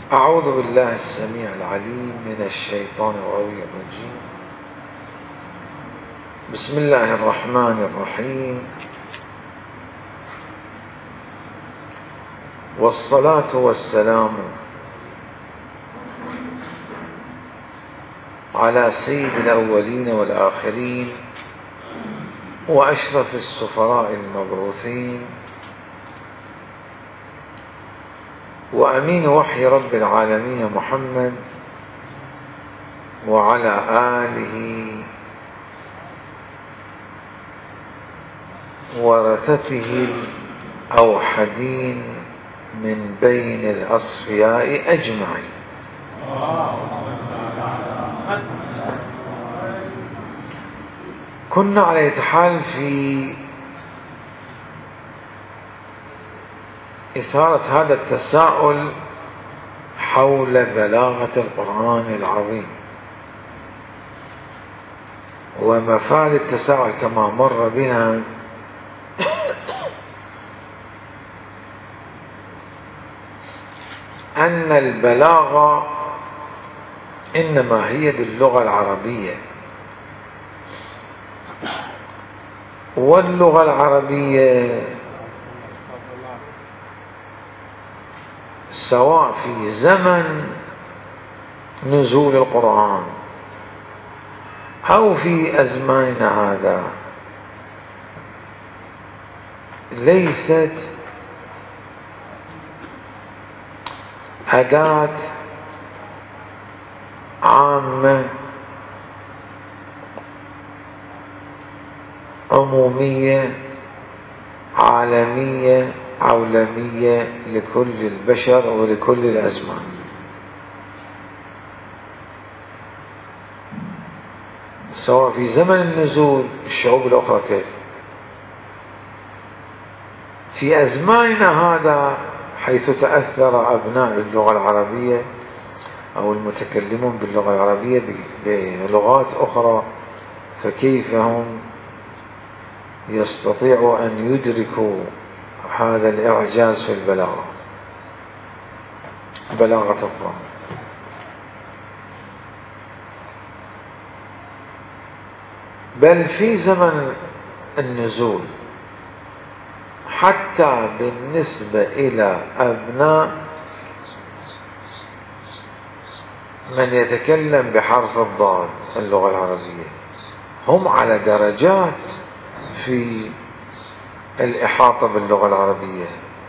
أعوذ بالله السميع العليم من الشيطان الغوي الرجيم. بسم الله الرحمن الرحيم، والصلاة والسلام على سيد الأولين والآخرين وأشرف السفراء المبعوثين وأمين وحي رب العالمين محمد وعلى آله ورثته الأوحدين من بين الأصفياء أجمعين. كنا على أية حال في إثارة هذا التساؤل حول بلاغة القرآن العظيم، ومفاد التساؤل كما مر بنا أن البلاغة إنما هي باللغة العربية، واللغة العربية سواء في زمن نزول القرآن أو في أزماننا هذا ليست أداة عامة عمومية عالمية عولمية لكل البشر ولكل الأزمان. سواء في زمن النزول الشعوب الأخرى كيف، في أزماننا هذا حيث تأثر أبناء اللغة العربية أو المتكلمون باللغة العربية بلغات أخرى، فكيف هم يستطيعوا أن يدركوا هذا الإعجاز في البلاغة، بلاغة القرآن. بل في زمن النزول حتى بالنسبة إلى أبناء من يتكلم بحرف الضاد اللغة العربية هم على درجات في الإحاطة باللغة العربية،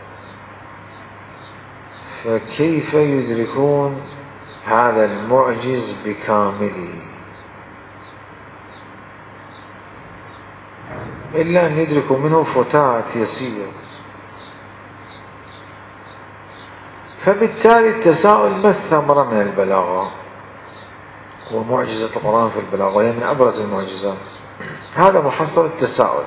فكيف يدركون هذا المعجز بكامله إلا أن يدركوا منه فتات يسير؟ فبالتالي التساؤل ما الثمرة من البلاغة ومعجزة القرآن في البلاغة، وهي من أبرز المعجزات. هذا محصل التساؤل.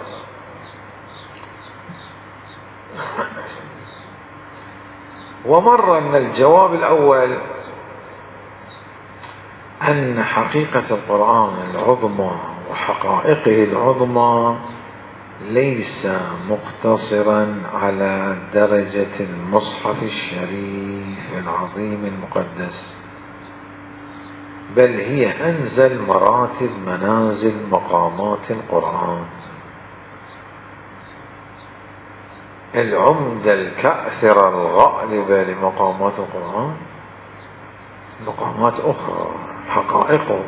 ومر أن الجواب الأول أن حقيقة القرآن العظمى وحقائقه العظمى ليس مقتصرا على درجة المصحف الشريف العظيم المقدس، بل هي أنزل مراتب منازل مقامات القرآن. العمدة الكأثرة الغالبة لمقامات القرآن مقامات أخرى حقائقه.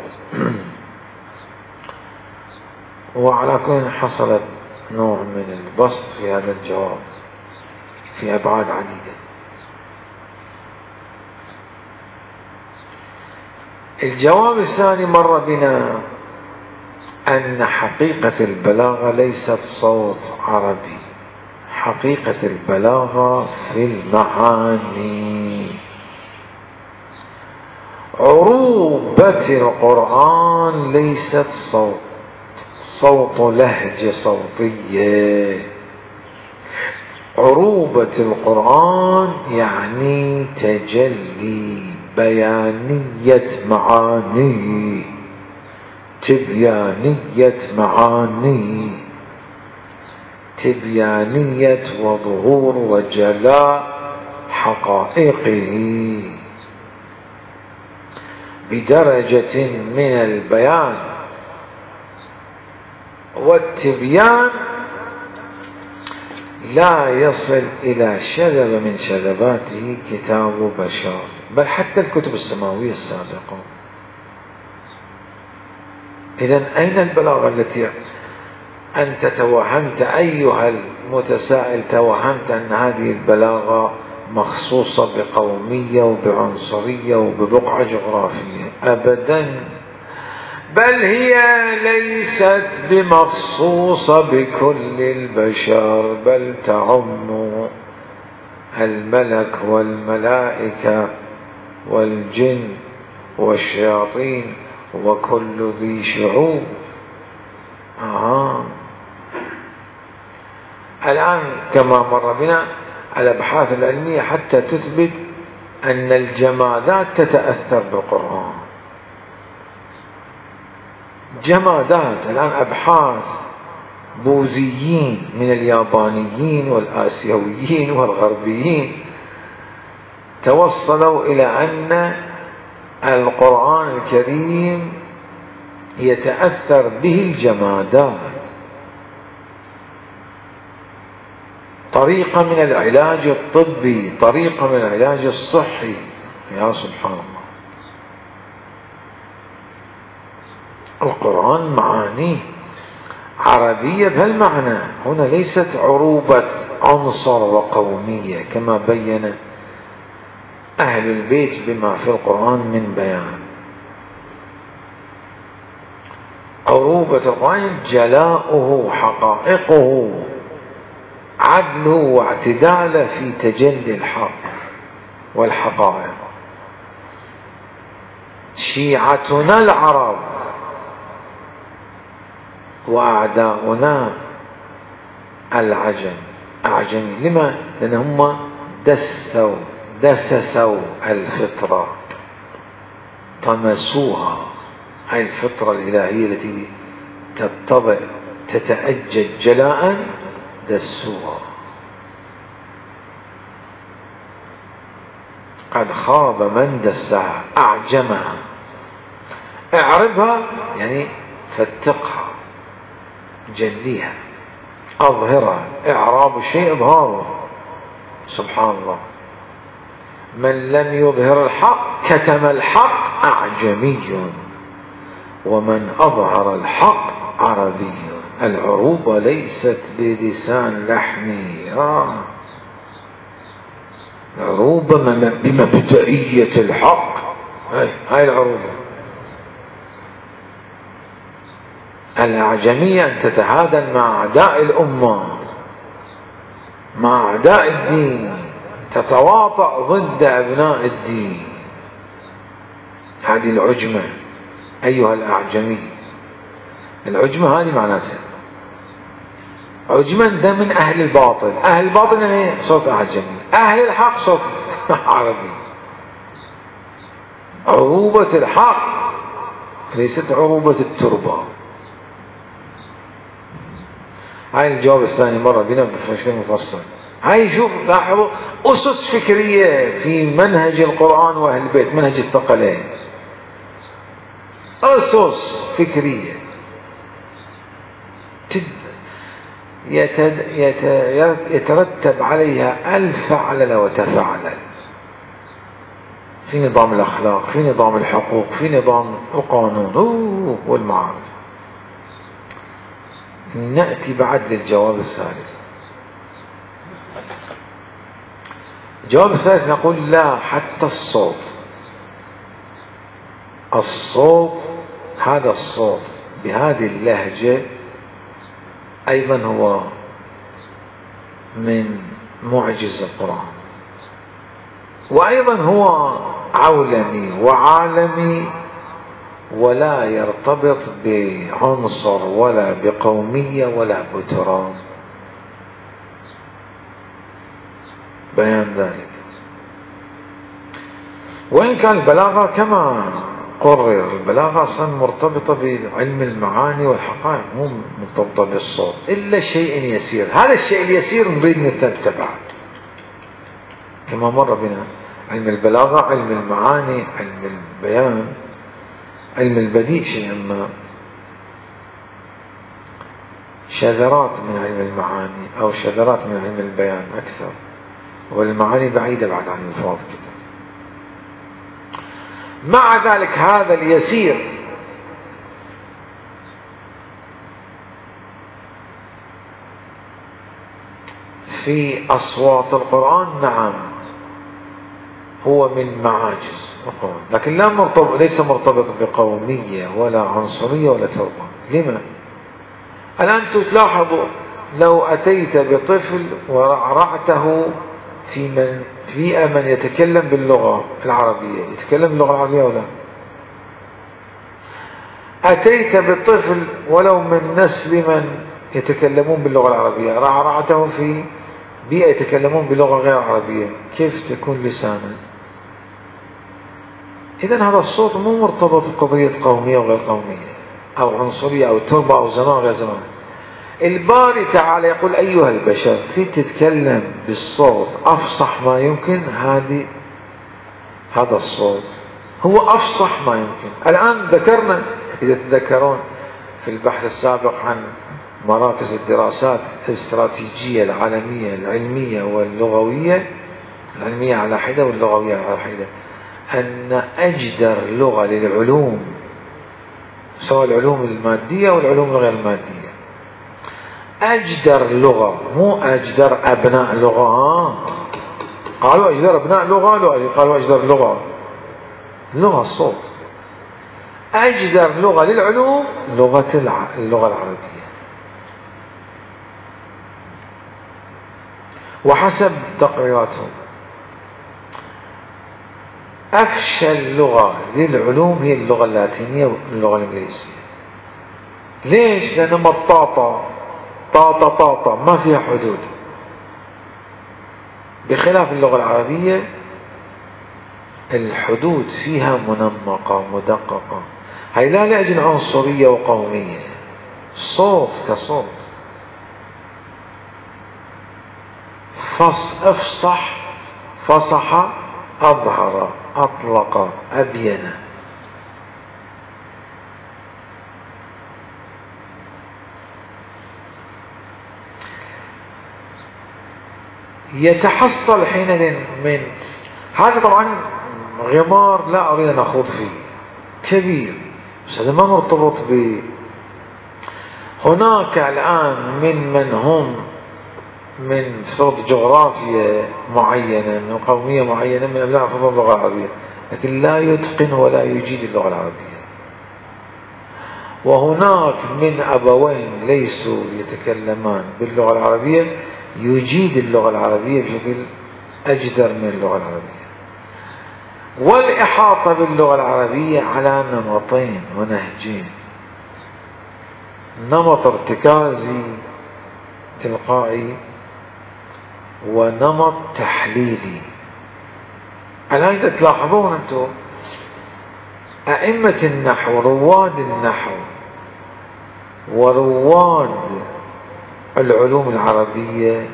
وعلى كل حصلت نوع من البسط في هذا الجواب في أبعاد عديدة. الجواب الثاني مر بنا أن حقيقة البلاغة ليست صوت عربي، حقيقة البلاغة في المعاني. عروبة القرآن ليست صوت لهجة صوتية. عروبة القرآن يعني تجلي، بيانية معاني، تبيانية معاني، تبيانية وظهور وجلاء حقائقه. بدرجة من البيان والتبيان لا يصل إلى شذب من شذباته كتاب بشر، بل حتى الكتب السماوية السابقة. إذن أين البلاغة التي أنت توهمت أيها المتسائل، توهمت أن هذه البلاغة مخصوصة بقومية وبعنصرية وببقعة جغرافية؟ أبدا، بل هي ليست بمخصوصة بكل البشر، بل تعم الملك والملائكة والجن والشياطين وكل ذي شعوب. الآن كما مر بنا الأبحاث العلمية حتى تثبت أن الجمادات تتأثر بالقرآن، جمادات. الآن أبحاث بوذيين من اليابانيين والآسيويين والغربيين توصلوا إلى أن القرآن الكريم يتأثر به الجمادات، طريقة من العلاج الطبي، طريقة من العلاج الصحي. يا سبحان الله، القرآن معانيه عربية بهالمعنى هنا، ليست عروبة عنصر وقومية كما بين أهل البيت بما في القرآن من بيان. عروبة القرآن جلاؤه، حقائقه، عدله واعتداله في تجلي الحق والحقائق. شيعتنا العرب وأعداؤنا العجم، أعجمي. لما؟ لأنهم دسسوا الفطرة، طمسوها. هاي الفطرة الإلهية التي تتضع تتأجج جلاء، دسوها. قد خاب من دسها، أعجمها. اعربها يعني فتقها، جليها، أظهرها. إعراب الشيء إظهاره. سبحان الله، من لم يظهر الحق كتم الحق، أعجمي، ومن أظهر الحق عربي. العروبة ليست بلسان لحمي، العروبة بمبدئية الحق. هاي العروبة. الأعجمية أن تتهادن مع أعداء الأمة، مع أعداء الدين، تتواطأ ضد أبناء الدين. هذه العجمة أيها الأعجمي. العجمة هذه معناتها عجما، ده من أهل الباطل. أهل الباطل يعني صوت أعجمي، أهل الحق صوت عربي. عروبة الحق ليست عروبة التربة. هاي الجواب الثاني مرة بنا بشكل مفصل. هاي شوف، لاحظوا أسس فكرية في منهج القرآن وأهل البيت، منهج الثقلين، أسس فكرية يترتب عليها ألف فعلل وتفعلل، في نظام الأخلاق، في نظام الحقوق، في نظام القانون والمعارف. نأتي بعد للجواب الثالث. الجواب الثالث نقول لا، حتى الصوت هذا الصوت بهذه اللهجة أيضا هو من معجز القرآن، وأيضا هو عولمي وعالمي، ولا يرتبط بعنصر ولا بقومية ولا بتراب. بيان ذلك. وإن كان البلاغة كما قرر، البلاغة أصلا مرتبطة بعلم المعاني والحقائق، مو مرتبطة بالصوت إلا شيء يسير. هذا الشيء اليسير نريد نتبعه كما مر بنا. علم البلاغة، علم المعاني، علم البيان، علم البديع شيئا ما، شذرات من علم المعاني أو شذرات من علم البيان أكثر، والمعاني بعيدة بعد عن الألفاظ كثير. مع ذلك هذا اليسير في أصوات القرآن نعم هو من معاجز القرآن، لكن ليس مرتبط بقومية ولا عنصرية ولا تربة. لما؟ الآن تلاحظوا لو أتيت بطفل ورعرعته في بيئة من يتكلم باللغة العربية، يتكلم باللغة العربية ولا؟ أتيت بالطفل ولو من نسل من يتكلمون باللغة العربية، رعرعته في بيئة يتكلمون بلغة غير عربية، كيف تكون لسانا؟ إذن هذا الصوت مو مرتبط بقضية قومية وغير قومية أو عنصرية أو تربة أو زمان غير زمان. الباري تعالى يقول أيها البشر تريد تتكلم بالصوت أفصح ما يمكن، هذا الصوت هو أفصح ما يمكن. الآن ذكرنا، إذا تذكرون في البحث السابق عن مراكز الدراسات الاستراتيجية العالمية العلمية واللغوية، العلمية على حدة واللغوية على حدة، أن أجدر لغة للعلوم سواء العلوم المادية والعلوم الغير المادية، أجدر لغة، مو أجدر أبناء لغة، قالوا أجدر أبناء لغة، قالوا أجدر لغة الصوت، أجدر لغة للعلوم اللغة العربية. وحسب تقريراتهم أفشل لغة للعلوم هي اللغة اللاتينية واللغة الإنجليزية. ليش؟ لأنها مطاطة طاطة ما فيها حدود، بخلاف اللغة العربية الحدود فيها منمقة مدققة. هي لا لأجل عنصرية وقومية، صوت كصوت، أفصح، فصح، أظهر، أطلق، أبين. يتحصل حينئذ من هذا طبعا غمار لا أريد أن أخوض فيه كبير، بس هذا ما مرتبط هناك الآن من هم من فرض جغرافيا معينة، من قومية معينة، من أبناء فرض اللغة العربية، لكن لا يتقن ولا يجيد اللغة العربية. وهناك من أبوين ليسوا يتكلمان باللغة العربية يجيد اللغة العربية بشكل أجدر من اللغة العربية. والإحاطة باللغة العربية على نمطين ونهجين، نمط ارتكازي تلقائي ونمط تحليلي. الآن إذا تلاحظون أنتم أئمة النحو، رواد النحو ورواد العلوم العربية،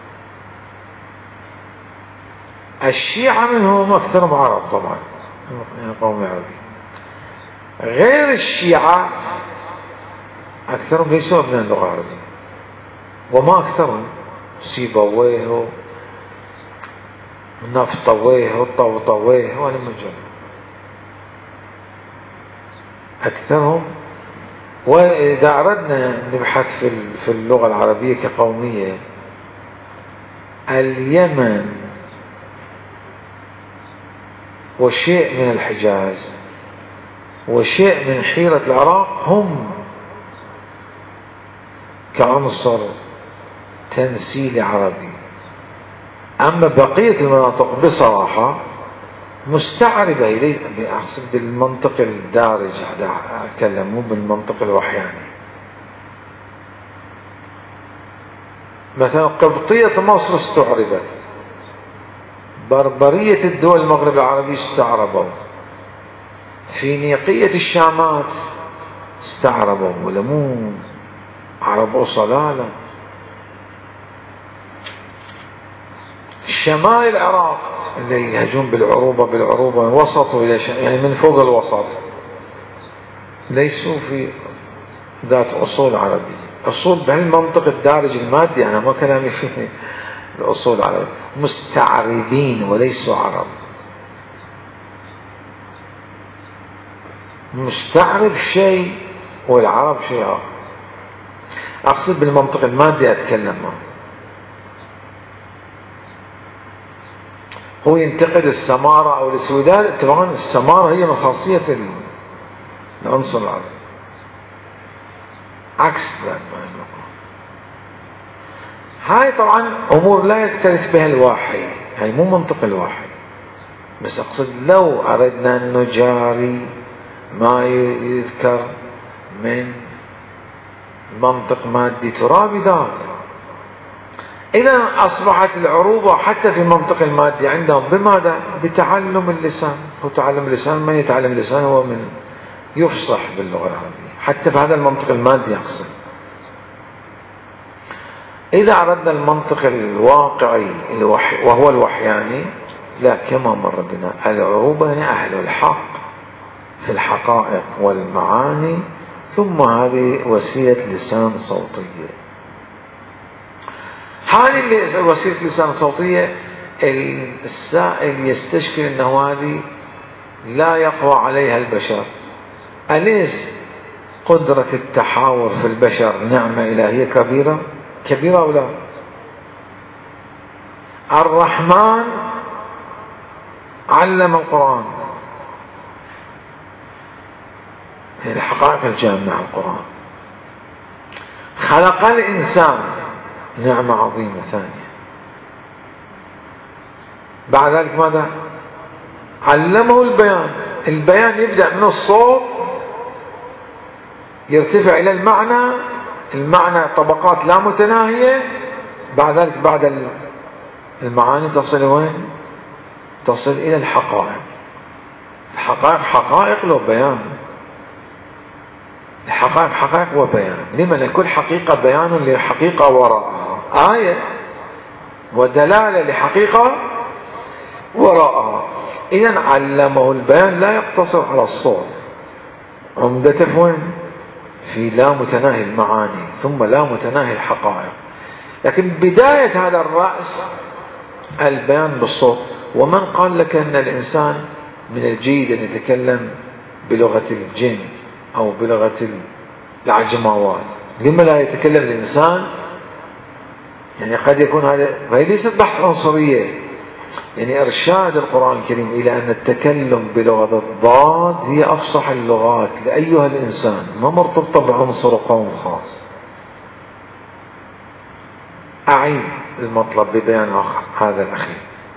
الشيعة منهم أكثرهم عرب طبعا، يعني قوم عربي. غير الشيعة أكثرهم ليسوا أبناء اللغة العربية، وما أكثرهم سيبويه نفطويه طوطويه ولا مجرد أكثرهم. وإذا أردنا نبحث في اللغة العربية كقومية، اليمن وشيء من الحجاز وشيء من حيرة العراق هم كعنصر تنسيلي عربي. أما بقية المناطق بصراحة مستعربة، أقصد بالمنطق الدارج، أتكلم مو بالمنطق الوحياني. مثلا قبطية مصر استعربت، بربرية الدول المغرب العربي استعربوا، فينيقية الشامات استعربوا، ولا مو عرب أصلالا. شمال العراق اللي يهجون بالعروبة وسطوا إلى يعني من فوق الوسط ليسوا في ذات أصول عربية. أصول بهالمنطق الدارج المادي، أنا ما كلامي فيه الأصول العربية. مستعربين وليسوا عرب. مستعرب شيء والعرب شيء آخر. أقصد بالمنطق المادي أتكلم معه. هو ينتقد السمارة أو السوداء. طبعا السمارة هي من خاصية العنصر العربي، عكس ذلك. هاي طبعا أمور لا يكترث بها الواحي، هاي مو منطق الواحي. بس أقصد لو أردنا أن نجاري ما يذكر من منطق مادي ترابي ذاك، إذا أصبحت العروبة حتى في المنطق المادي عندهم بماذا؟ بتعلم اللسان. وتعلم اللسان، من يتعلم اللسان هو من يفصح باللغة العربية، حتى بهذا المنطق المادي أقصد. إذا أردنا المنطق الواقعي وهو الوحياني، لا، كما مر بنا العروبة هنا أهل الحق في الحقائق والمعاني، ثم هذه وسيلة لسان صوتية. هذه وسيلة لسان صوتية السائل يستشكل أنه هذه لا يقوى عليها البشر. أليس قدرة التحاور في البشر نعمة إلهية كبيرة؟ كبيرة أو لا؟ الرحمن علم القرآن، هي الحقائق الجامعة القرآن. خلق الإنسان، نعمة عظيمة ثانية. بعد ذلك ماذا؟ علمه البيان. البيان يبدأ من الصوت يرتفع إلى المعنى، المعنى طبقات لا متناهية. بعد ذلك بعد المعاني تصل وين؟ تصل إلى الحقائق. الحقائق حقائق له بيان. الحقائق حقائق وبيان. لمن كل حقيقة بيان لحقيقة وراءها، آية ودلالة لحقيقة وراءها. إذن علمه البيان لا يقتصر على الصوت، عمدته في وين؟ في لا متناهي المعاني ثم لا متناهي الحقائق. لكن بداية هذا الرأس البيان بالصوت. ومن قال لك أن الإنسان من الجيد أن يتكلم بلغة الجن أو بلغة العجماوات؟ لما لا يتكلم الإنسان؟ يعني قد يكون هذا، وهي ليست بحث عنصرية، يعني إرشاد القرآن الكريم إلى أن التكلم بلغة الضاد هي أفصح اللغات لأيها الإنسان، ما مرتبطة بعنصر قوم خاص. أعيد المطلب ببيان آخر، هذا الأخير.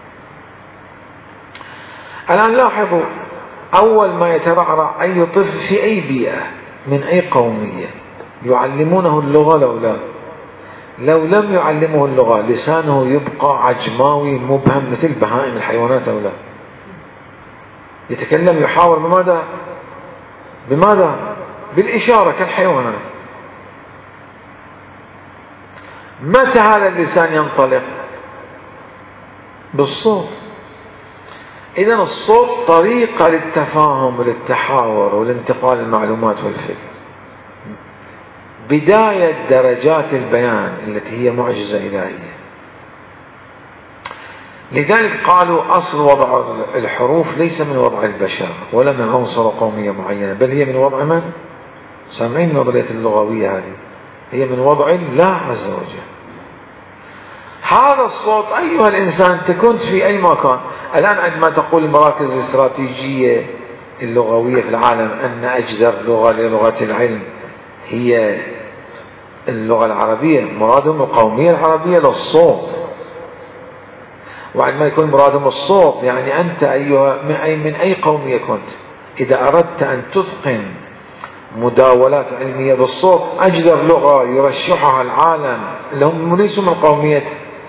الآن لاحظوا، أول ما يترعرع أي طفل في أي بيئة من أي قومية يعلمونه اللغة لو لا؟ لو لم يعلمه اللغة لسانه يبقى عجماوي مبهم مثل بهائم الحيوانات أو لا؟ يتكلم يحاور بماذا؟ بماذا؟ بالإشارة كالحيوانات. متى هذا اللسان ينطلق؟ بالصوت. إذن الصوت طريقة للتفاهم وللتحاور ولانتقال المعلومات والفكر. بداية درجات البيان التي هي معجزة إلهية. لذلك قالوا أصل وضع الحروف ليس من وضع البشر ولا من عنصر قومية معينة، بل هي من وضع من؟ سامعين النظرية اللغوية هذه؟ هي من وضع الله عز وجل. هذا الصوت أيها الإنسان كنت في أي مكان. الآن عندما تقول المراكز الاستراتيجية اللغوية في العالم أن أجدر لغة للغة العلم هي اللغة العربية، مرادهم القومية العربية للصوت. وعندما يكون مرادهم الصوت يعني أنت أيها من أي قومية كنت، إذا أردت أن تتقن مداولات علمية بالصوت، أجدر لغة يرشحها العالم اللي هم ليسوا من قومية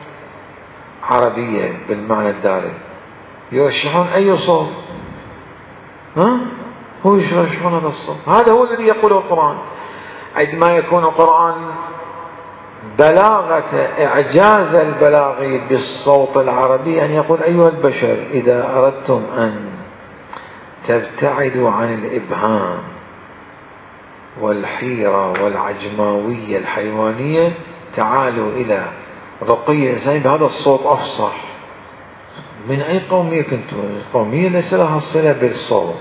عربية بالمعنى الدارج، يرشحون أي صوت؟ هو يرشحون هذا الصوت. هذا هو الذي يقوله القرآن. عندما يكون القرآن بلاغة إعجاز البلاغي بالصوت العربي، أن يقول أيها البشر إذا أردتم أن تبتعدوا عن الإبهام والحيرة والعجماوية الحيوانية، تعالوا إلى رقي الإنسان بهذا الصوت أفصح. من أي قومية كنتم؟ قومية ليس لها صلة بالصوت.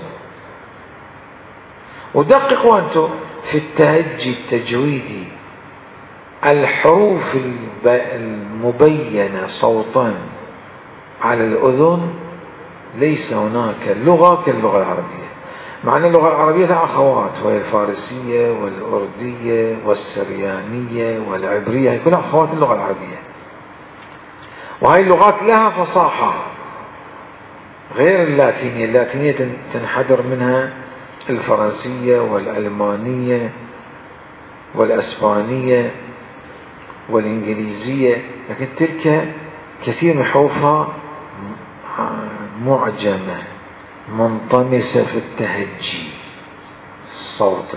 ودققوا أنتم في التهجي التجويدي، الحروف المبينة صوتا على الأذن ليس هناك لغة كاللغة العربية، مع أن اللغة العربية لها أخوات، وهي الفارسية والأردية والسريانية والعبرية، هي كلها أخوات اللغة العربية، وهي اللغات لها فصاحة غير اللاتينية. اللاتينية تنحدر منها الفرنسية والألمانية والأسبانية والإنجليزية، لكن تلك كثير من حروفها معجمة منطمسة في التهجي الصوتي،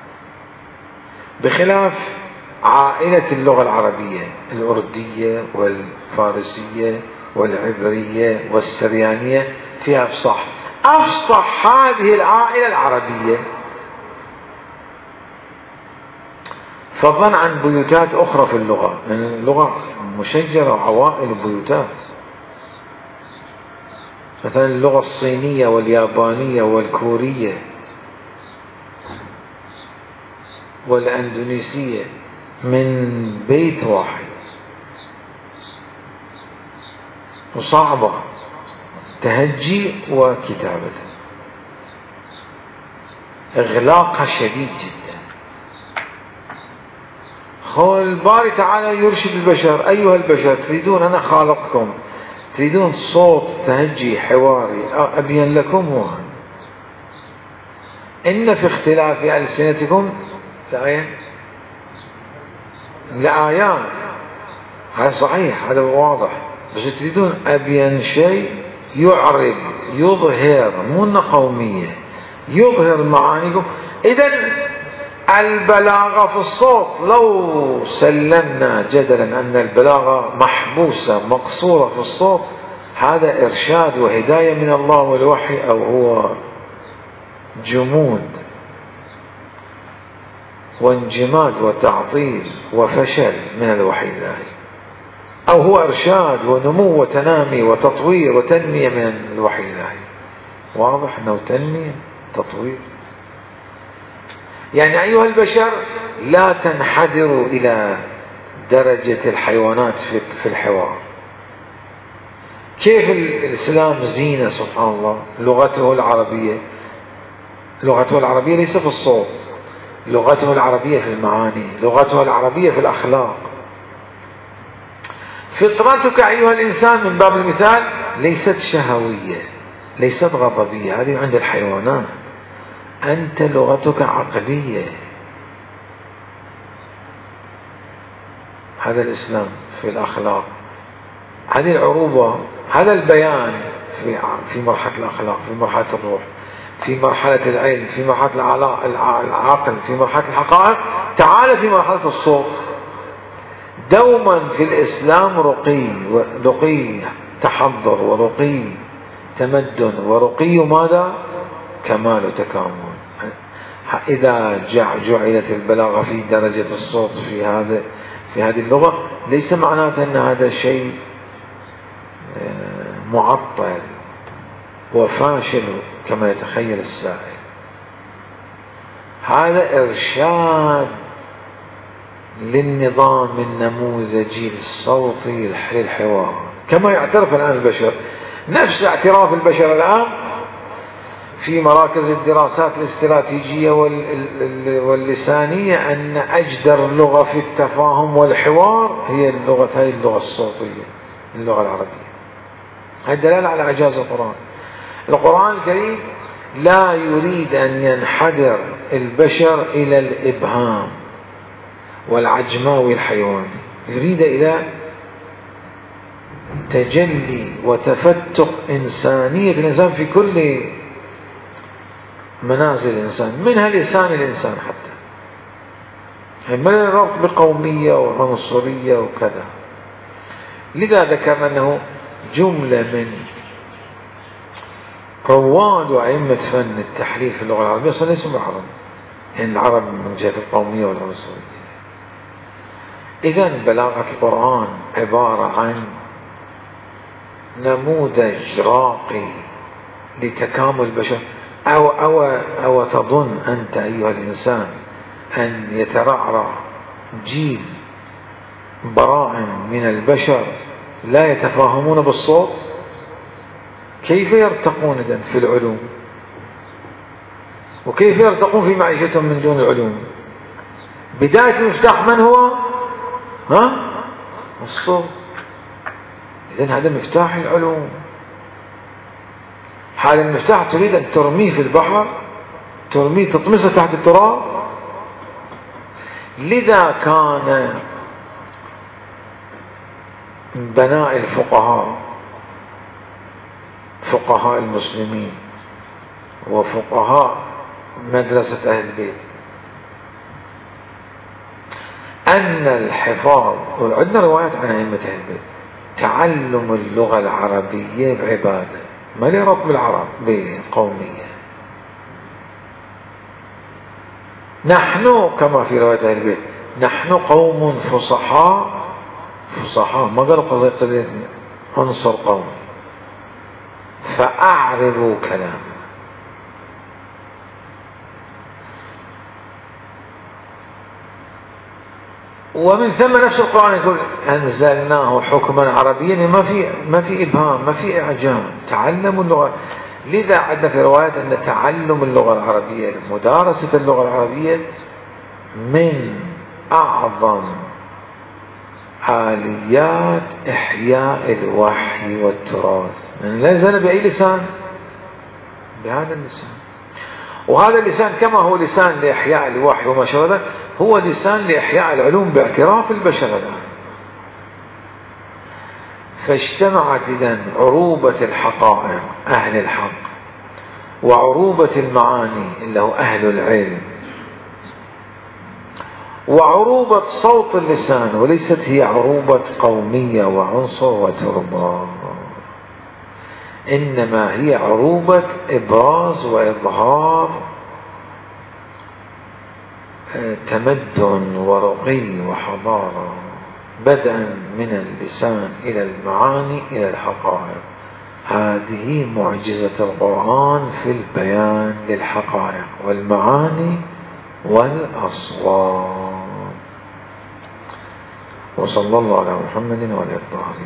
بخلاف عائلة اللغة العربية الأردية والفارسية والعبرية والسريانية فيها أفصح. أفصح هذه العائلة العربية فضلا عن بيوتات أخرى في اللغة، لأن يعني اللغة مشجرة عوائل بيوتات، مثلا اللغة الصينية واليابانية والكورية والأندونيسية من بيت واحد، وصعبة تهجي وكتابة، إغلاقها شديد جدا. الباري تعالى يرشد البشر: أيها البشر، تريدون، أنا خالقكم، تريدون صوت تهجي حواري أبين لكم، إن في اختلاف ألسنتكم لآيات. هذا صحيح، هذا واضح، بس تريدون أبين شيء يعرب يظهر، مو قومية، يظهر معانيكم. إذن البلاغة في الصوت، لو سلمنا جدلا أن البلاغة محبوسة مقصورة في الصوت، هذا إرشاد وهداية من الله والوحي، أو هو جمود وانجماد وتعطيل وفشل من الوحي الإلهي، أو هو إرشاد ونمو وتنامي وتطوير وتنمية من الوحي الإلهي. واضح أنه تنمية تطوير. يعني أيها البشر، لا تنحدروا إلى درجة الحيوانات في الحوار. كيف الإسلام زينة سبحان الله لغته العربية. لغته العربية ليس في الصوت، لغته العربية في المعاني، لغته العربية في الأخلاق. فطرتك أيها الإنسان من باب المثال ليست شهوية، ليست غضبية، هذه عند الحيوانات. أنت لغتك عقلية. هذا الإسلام في الأخلاق، هذه العروبة، هذا البيان في مرحلة الأخلاق، في مرحلة الروح، في مرحلة العلم، في مرحلة العقل، في مرحلة الحقائق. تعال في مرحلة الصوت. دوما في الإسلام رقي تحضر، ورقي تمدن، ورقي ماذا؟ كمال وتكامل. إذا جعلت البلاغة في درجة الصوت في هذه اللغة، ليس معناته أن هذا شيء معطل وفاشل كما يتخيل السائل. هذا إرشاد للنظام النموذجي الصوتي للحوار، كما يعترف الآن البشر، نفس اعتراف البشر الآن في مراكز الدراسات الاستراتيجية واللسانية أن أجدر لغة في التفاهم والحوار هي هاي اللغة الصوتية، اللغة العربية. هذا دلالة على إعجاز القرآن. القرآن الكريم لا يريد أن ينحدر البشر إلى الإبهام والعجماوي الحيواني، يريد إلى تجلي وتفتق إنسانية الإنسان في كل منازل الإنسان، منها لسان الإنسان حتى، من الربط بقومية وعنصرية وكذا. لذا ذكرنا أنه جملة من رواد وأئمة فن التحرير في اللغة العربية ليسوا بالعرب، يعني العرب من جهة القومية والعنصرية. إذن بلاغة القرآن عبارة عن نموذج راقي لتكامل البشر. أو تظن أنت أيها الإنسان أن يترعرع جيل براء من البشر لا يتفاهمون بالصوت؟ كيف يرتقون إذن في العلوم؟ وكيف يرتقون في معيشتهم من دون العلوم؟ بداية المفتاح من هو؟ الصوت. إذن هذا مفتاح العلوم. هذا المفتاح تريد أن ترميه في البحر، ترميه تطمسه تحت التراب. لذا كان بناء الفقهاء، فقهاء المسلمين وفقهاء مدرسة أهل البيت، أن الحفاظ، وعندنا روايات عن أئمة أهل البيت، تعلم اللغة العربية بعبادة، ما لي رب بالعرب بقومية. نحن كما في رواية أهل البيت نحن قوم فصحاء، ما قالوا قضية عنصر قومي، فأعربوا كلامنا. ومن ثم نفس القرآن يقول أنزلناه حكما عربيا، ما في إبهام، ما في إعجام، تعلموا اللغة. لذا عندنا في روايات أن تعلم اللغة العربية، مدارسة اللغة العربية من أعظم آليات إحياء الوحي والتراث. من نزل بأي لسان؟ بهذا اللسان. وهذا اللسان كما هو لسان لإحياء الوحي وما شابه، هو لسان لإحياء العلوم باعتراف البشر الآن. فاجتمعت إذن عروبة الحقائق أهل الحق، وعروبة المعاني اللي هو أهل العلم، وعروبة صوت اللسان، وليست هي عروبة قومية وعنصر وتربة، إنما هي عروبة إبراز وإظهار تمدن ورقي وحضارة، بدءا من اللسان إلى المعاني إلى الحقائق. هذه معجزة القرآن في البيان للحقائق والمعاني والأصوات. وصلى الله على محمد وعلى آله الطاهرين.